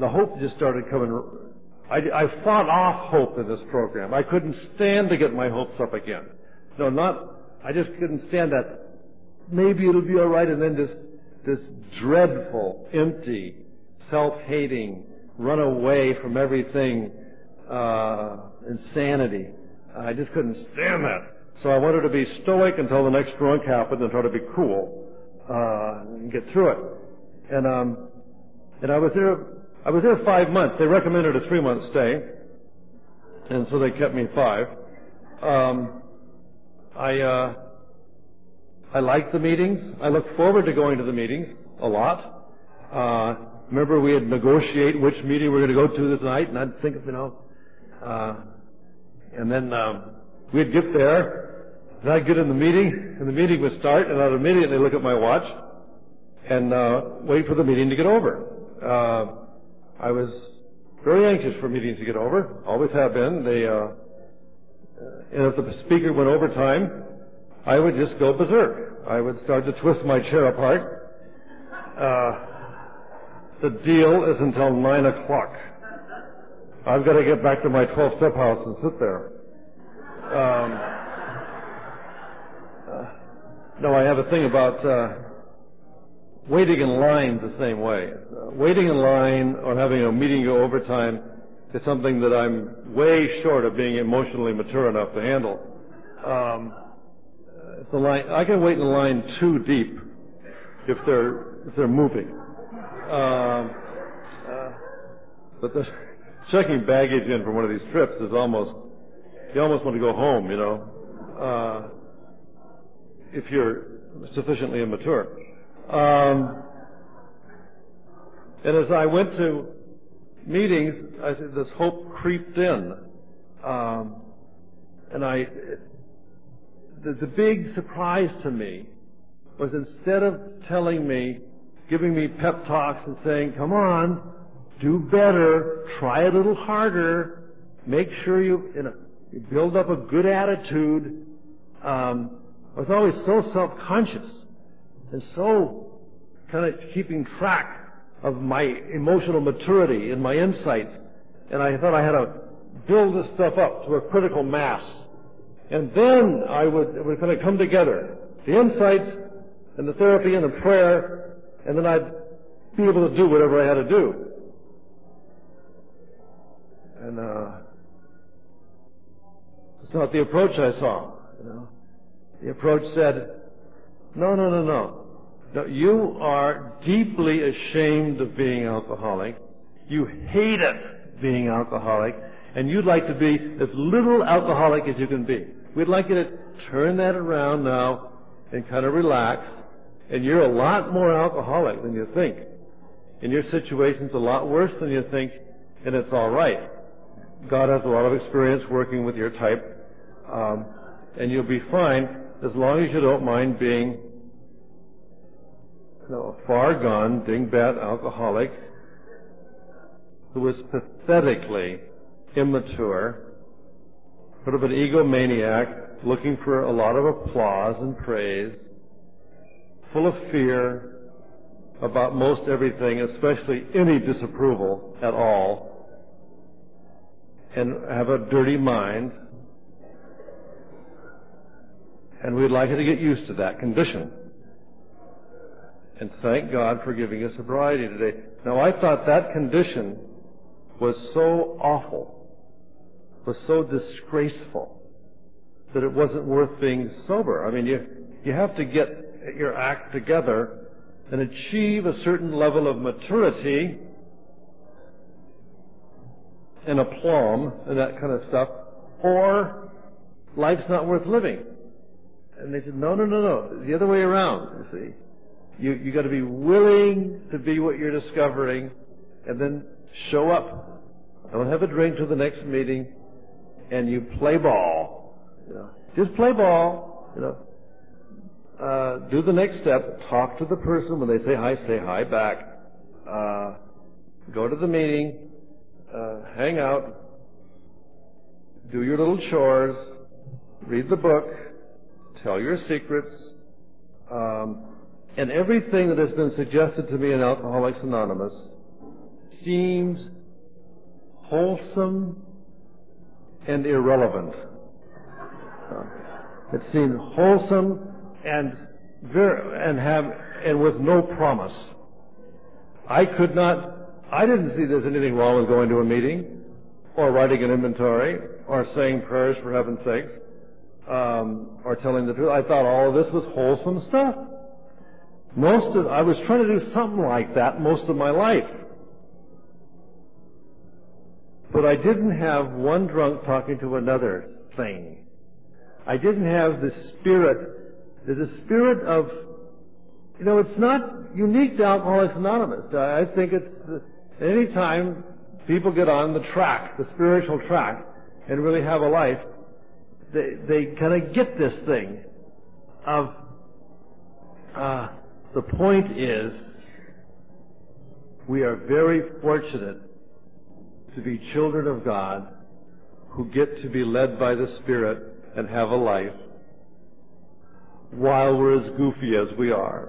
the hope just started coming. I, I fought off hope in this program. I couldn't stand to get my hopes up again. No, not, I just couldn't stand that. Maybe it'll be all right, and then this, this dreadful, empty, self-hating, run away from everything, uh, insanity. I just couldn't stand that. So I wanted to be stoic until the next drunk happened and try to be cool, uh, and get through it. And, um, and I was there, I was there five months. They recommended a three-month stay, and so they kept me five. Um, I, uh, I liked the meetings. I looked forward to going to the meetings a lot. Uh, remember we had negotiate which meeting we were going to go to this night, and I'd think of, you know, uh, and then, um, we'd get there, and I'd get in the meeting, and the meeting would start, and I'd immediately look at my watch and, uh, wait for the meeting to get over. Uh, I was very anxious for meetings to get over. Always have been. They, uh, and if the speaker went over time, I would just go berserk. I would start to twist my chair apart. Uh, the deal is until nine o'clock. I've got to get back to my twelve-step house and sit there. Um, uh, no, I have a thing about uh, waiting in lines the same way. Uh, waiting in line or having a meeting go overtime is something that I'm way short of being emotionally mature enough to handle. Um, if the line, I can wait in line too deep if they're if they're moving. Um, uh, but the checking baggage in for one of these trips is almost, you almost want to go home, you know, uh, if you're sufficiently immature. Um, and as I went to meetings, I, this hope creeped in. Um, and I, the, the big surprise to me was instead of telling me, giving me pep talks and saying, come on, do better, try a little harder, make sure you, you know, you build up a good attitude. Um, I was always so self-conscious and so kind of keeping track of my emotional maturity and my insights. And I thought I had to build this stuff up to a critical mass. And then I would, it would kind of come together. The insights and the therapy and the prayer, and then I'd be able to do whatever I had to do. And, uh, it's not the approach I saw, you know. The approach said, no, no, no, no. No, you are deeply ashamed of being alcoholic. You hate it being alcoholic, and you'd like to be as little alcoholic as you can be. We'd like you to turn that around now and kind of relax, and you're a lot more alcoholic than you think. And your situation's a lot worse than you think, and it's all right. God has a lot of experience working with your type, um, and you'll be fine as long as you don't mind being, you know, a far-gone, dingbat alcoholic who is pathetically immature, sort of an egomaniac, looking for a lot of applause and praise, full of fear about most everything, especially any disapproval at all, and have a dirty mind. And we'd like you to get used to that condition. And thank God for giving us sobriety today. Now, I thought that condition was so awful, was so disgraceful, that it wasn't worth being sober. I mean, you, you have to get your act together and achieve a certain level of maturity and aplomb and that kind of stuff, or life's not worth living. And they said, no, no, no, no, the other way around, you see. You, you gotta be willing to be what you're discovering, and then show up. Don't have a drink till the next meeting, and you play ball. You know, just play ball, you know. Uh, do the next step, talk to the person. When they say hi, say hi back. Uh, go to the meeting, uh, hang out, do your little chores, read the book, tell your secrets, um, and everything that has been suggested to me in Alcoholics Anonymous seemed wholesome and irrelevant. Uh, it seemed wholesome and very, and have and with no promise. I could not. I didn't see there's anything wrong with going to a meeting, or writing an inventory, or saying prayers for heaven's sakes, um, or telling the truth. I thought all of this was wholesome stuff. Most of I was trying to do something like that most of my life. But I didn't have one drunk talking to another thing. I didn't have the spirit, the spirit of, you know, it's not unique to Alcoholics Anonymous. I think it's, any time people get on the track, the spiritual track, and really have a life, they, they kind of get this thing of, uh, the point is, we are very fortunate to be children of God who get to be led by the Spirit and have a life while we're as goofy as we are.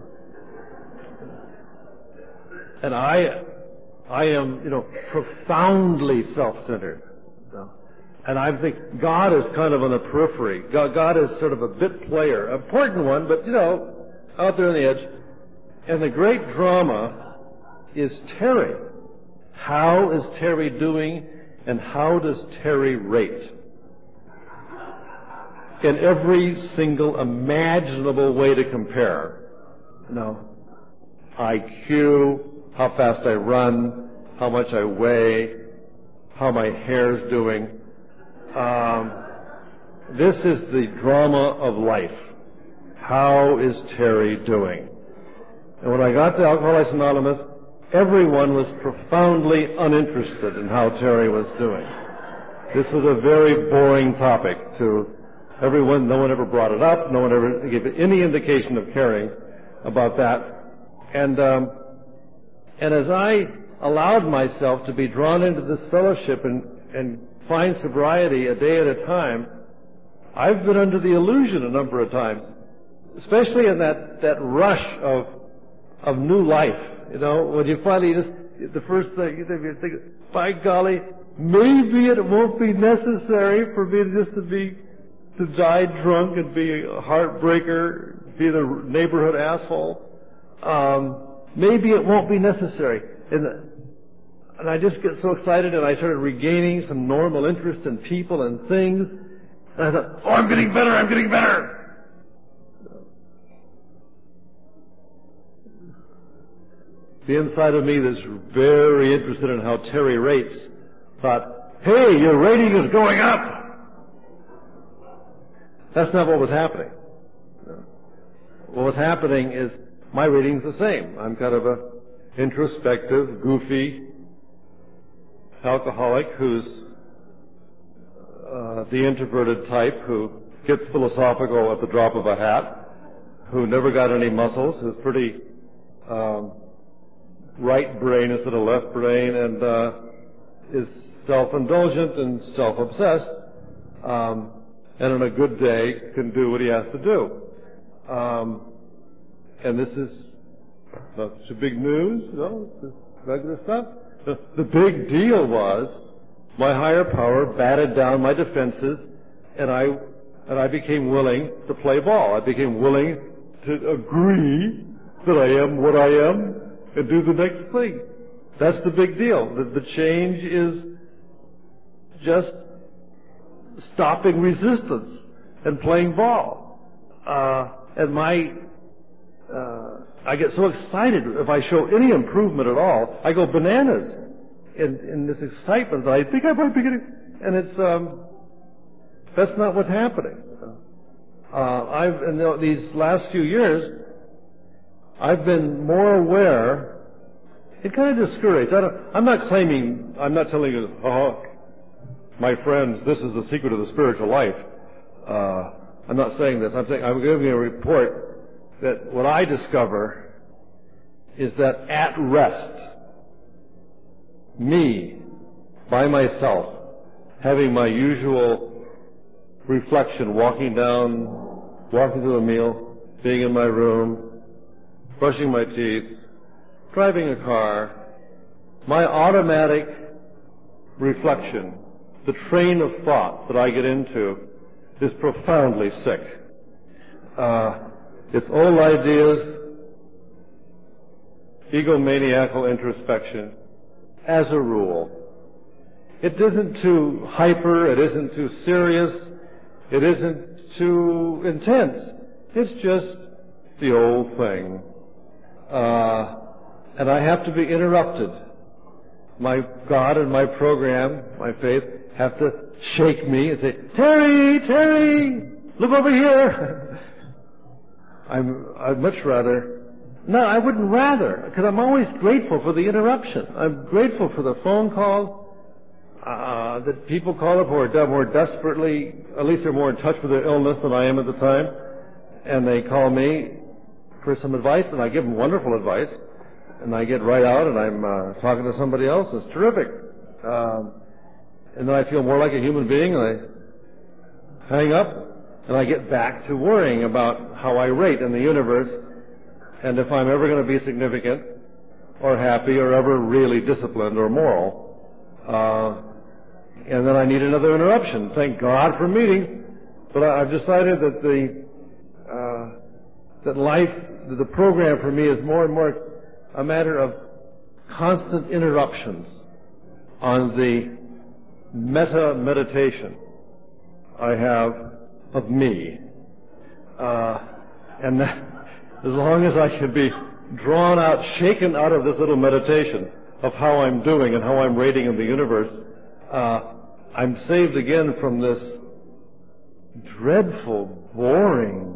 And I, I am, you know, profoundly self-centered. And I think God is kind of on the periphery. God, God is sort of a bit player, important one, but, you know, out there on the edge. And the great drama is Terry. How is Terry doing, and how does Terry rate? In every single imaginable way to compare. You know, I Q, how fast I run, how much I weigh, how my hair's doing. Um, this is the drama of life. How is Terry doing? And when I got to Alcoholics Anonymous, everyone was profoundly uninterested in how Terry was doing. This was a very boring topic to everyone. No one ever brought it up. No one ever gave any indication of caring about that. And um, and as I allowed myself to be drawn into this fellowship and, and find sobriety a day at a time, I've been under the illusion a number of times, especially in that, that rush of of new life. You know, when you finally just, the first thing, you think, by golly, maybe it won't be necessary for me just to be, to die drunk and be a heartbreaker, be the neighborhood asshole. Um, maybe it won't be necessary. And, and I just get so excited, and I started regaining some normal interest in people and things. And I thought, oh, I'm getting better, I'm getting better. The inside of me that's very interested in how Terry rates thought, hey, your rating is going up. That's not what was happening. What was happening is my rating's the same. I'm kind of a introspective, goofy alcoholic who's uh, the introverted type who gets philosophical at the drop of a hat, who never got any muscles, who's pretty um, right brain instead of left brain, and uh, is self-indulgent and self-obsessed, um, and on a good day can do what he has to do. Um, and this is not such big news, you know, this regular stuff. The, the big deal was my higher power batted down my defenses, and I and I became willing to play ball. I became willing to agree that I am what I am and do the next thing. That's the big deal. The, the change is just stopping resistance and playing ball. Uh, and my, uh, I get so excited if I show any improvement at all. I go bananas in, in this excitement that I think I might be getting, and it's, um, that's not what's happening. Uh, I've, in the, these last few years, I've been more aware and kind of discouraged. I don't, I'm not claiming, I'm not telling you, oh, my friends, this is the secret of the spiritual life. Uh, I'm not saying this. I'm saying, I'm giving you a report that what I discover is that at rest, me, by myself, having my usual reflection, walking down, walking to a meal, being in my room, brushing my teeth, driving a car, my automatic reflection, the train of thought that I get into, is profoundly sick. Uh, it's old ideas, egomaniacal introspection, as a rule. It isn't too hyper, it isn't too serious, it isn't too intense. It's just the old thing. Uh, and I have to be interrupted. My God and my program, my faith, have to shake me and say, Terry, Terry, look over here. I'm, I'd much rather, no, I wouldn't rather, because I'm always grateful for the interruption. I'm grateful for the phone call, uh, that people call up who are more desperately, at least they're more in touch with their illness than I am at the time, and they call me for some advice, and I give them wonderful advice, and I get right out, and I'm uh, talking to somebody else. It's terrific. Um, and then I feel more like a human being, and I hang up, and I get back to worrying about how I rate in the universe, and if I'm ever going to be significant, or happy, or ever really disciplined or moral. Uh, and then I need another interruption. Thank God for meetings. But I, I've decided that the uh, that life, that the program for me is more and more a matter of constant interruptions on the meta-meditation I have of me. Uh, and that, as long as I can be drawn out, shaken out of this little meditation of how I'm doing and how I'm rating in the universe, uh, I'm saved again from this dreadful, boring,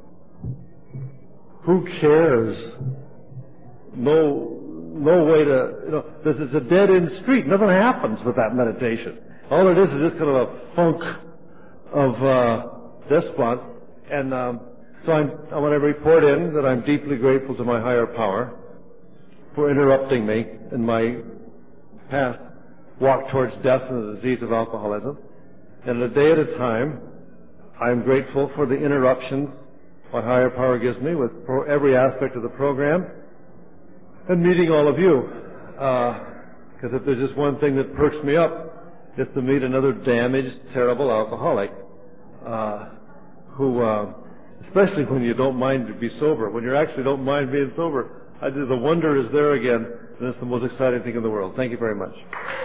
who cares? No, no way to, you know, this is a dead-end street. Nothing happens with that meditation. All it is is just kind of a funk of uh, despond. And um, so I'm, I want to report in that I'm deeply grateful to my higher power for interrupting me in my path, walk towards death and the disease of alcoholism. And a day at a time, I'm grateful for the interruptions my higher power gives me with pro- every aspect of the program, and meeting all of you. Because uh, if there's just one thing that perks me up, it's to meet another damaged, terrible alcoholic uh, who, uh, especially when you don't mind to be sober, when you actually don't mind being sober, I do, the wonder is there again, and it's the most exciting thing in the world. Thank you very much.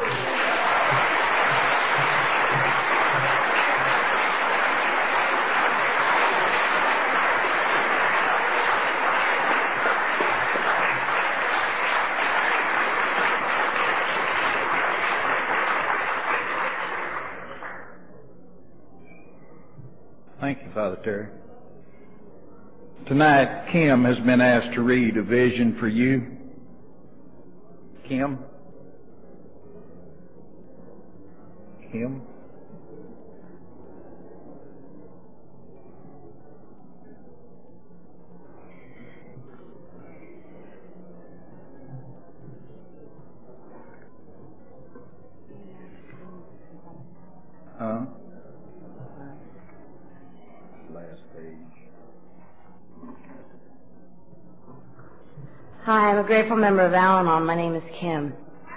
Thank you, Father Terry. Tonight, Kim has been asked to read A Vision for You. Kim? Kim? Huh? Last page. Hi, I'm a grateful member of Al-Anon. My name is Kim.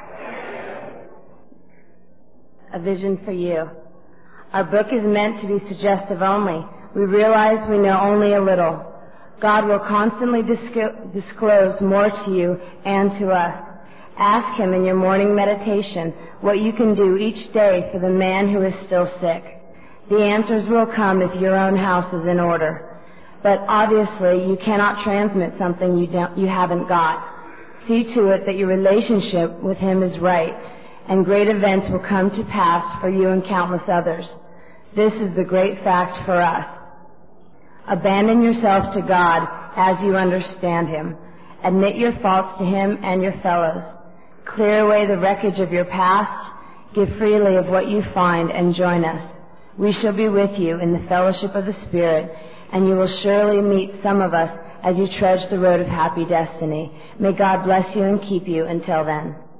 A Vision for You. Our book is meant to be suggestive only. We realize we know only a little. God will constantly disco- disclose more to you and to us. Ask Him in your morning meditation what you can do each day for the man who is still sick. The answers will come if your own house is in order. But obviously, you cannot transmit something you don't, you haven't got. See to it that your relationship with Him is right, and great events will come to pass for you and countless others. This is the great fact for us. Abandon yourself to God as you understand Him. Admit your faults to Him and your fellows. Clear away the wreckage of your past. Give freely of what you find and join us. We shall be with you in the fellowship of the Spirit, and you will surely meet some of us as you trudge the road of happy destiny. May God bless you and keep you until then.